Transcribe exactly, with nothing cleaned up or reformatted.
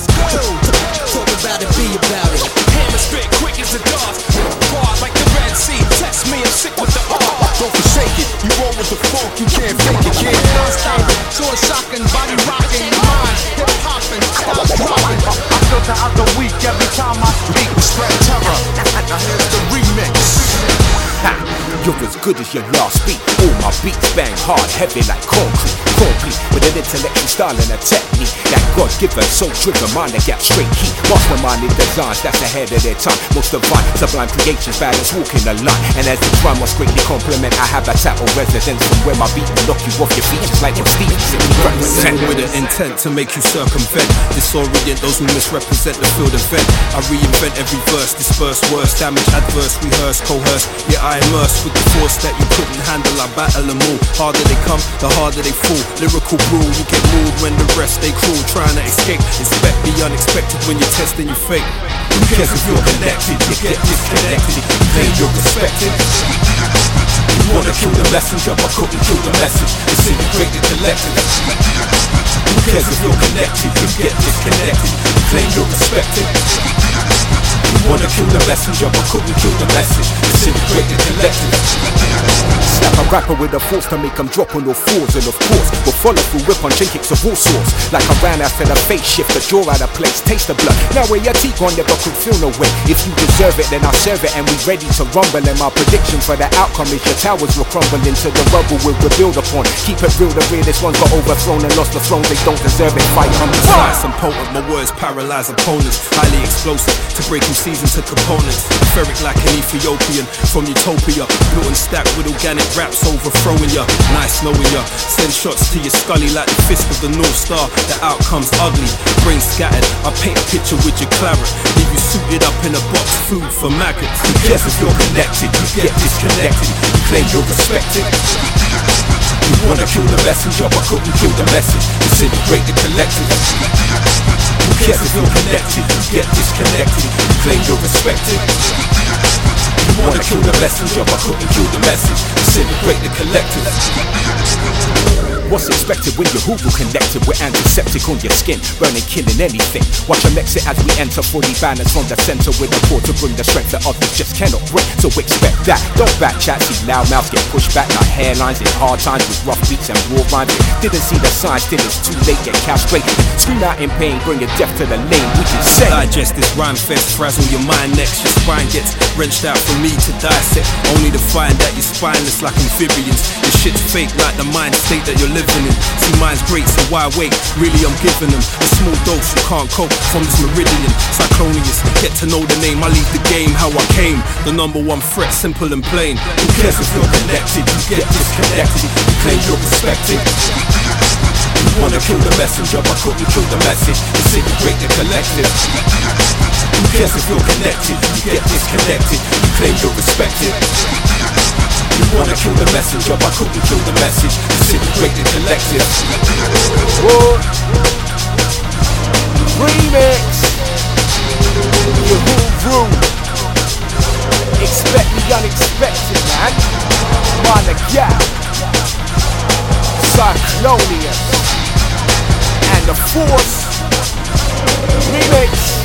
let's go. Talk about it, be about it. Hammer spit quick as the dart. Bar like the Red Sea. Test me, I'm sick with the art. Don't forsake it, you roll with the funk, you can't fake it, yeah. Non-stop, sword shocking, body rocking, mind hip hopping, stop dropping. I filter out the weak every time I speak. Spread terror, now here's the remix. Ha! You're as good as your last beat. All my beats bang hard, heavy like concrete. Complete with an intellectual style and a technique that God-given, so driven, mind that got straight heat. Masterminded designs that's ahead of their time. Most divine, sublime creations, balance, walking the line. And as the drum must greatly compliment, I habitat or residence from where my beat will knock you off your feet just like your Stevenson. Represent with an intent to make you circumvent, disorient those who misrepresent the field event. I reinvent every verse, disperse words, damage adverse, rehearse, coerce. Yeah, I immerse with the force that you couldn't handle. I battle them all. Harder they come, the harder they fall. Lyrical rule, you get ruled when the rest they cruel. Trying to escape, expect the unexpected when you're testing your fate. Who cares if you're connected? You get disconnected. You claim you're respected. You wanna kill the messenger, but couldn't kill the message. Disintegrate the collective. Who cares if you're connected? You get disconnected. You claim you're respected. You wanna kill the messenger, but couldn't kill the message. Disintegrate the collective. Slap a rapper with a force to make them drop on all fours. And of course, we'll follow through with punching kicks of all sorts. Like I ran after the face shift, the jaw out of place, taste the blood. Now where your teeth on never could feel no way. If you deserve it, then I'll serve it and we ready to rumble. And my prediction for the outcome is your towers will crumble into the rubble we'll rebuild upon. Keep it real, the realest ones got overthrown and lost the throne. They don't deserve it, fight on the side. Precise and potent, my words paralyze opponents. Highly explosive to break them seasons to components. Ferric like an Ethiopian from Utopia. Built and stacked with organic raps overthrowing ya. Nice knowing ya. Send shots to your scully like the fist of the North Star. The outcome's ugly, brain scattered. I paint a picture with your claret. Leave you suited up in a box, food for maggots. Who cares if you're connected? You get disconnected. You claim you're respected. You wanna kill the messenger, but couldn't kill the message. Disintegrate the collective. Who cares if you're connected? You get disconnected. You claim you're respected. You wanna kill the messenger, but couldn't kill the message. Disintegrate the collective. What's expected when you're Hulu connected with antiseptic on your skin, burning, killing anything? Watch them exit as we enter, fully balanced from the center with the core to bring the strength that others just cannot bring. So expect that. Don't back chat, see loud mouths get pushed back like hairlines in hard times with rough beats and raw rhymes. Didn't see the signs, till it's too late, get castrated. Scream out in pain, bring a death to the lane. We can say digest this rhyme fest, frazzle your mind next. Your spine gets wrenched out for me to dissect, only to find that you're spineless like amphibians. Your shit's fake like the mind state that you're living in. See, mine's great, so why wait? Really, I'm giving them a small dose. You can't cope from this meridian. Cyclonius, get to know the name. I leave the game how I came. The number one threat, simple and plain. Who cares if you're connected? You get disconnected. You claim you're respected. You wanna kill the messenger, but couldn't kill the message. Disintegrate the collective. Who cares if you're connected? You get disconnected. You claim you're respected. You wanna kill the messenger, but couldn't kill the message. Disintegrate the collective. Whoa. Remix. Your whole room. Expect the unexpected, man. Mana Gap. Cyclonius. And the Force. Remix.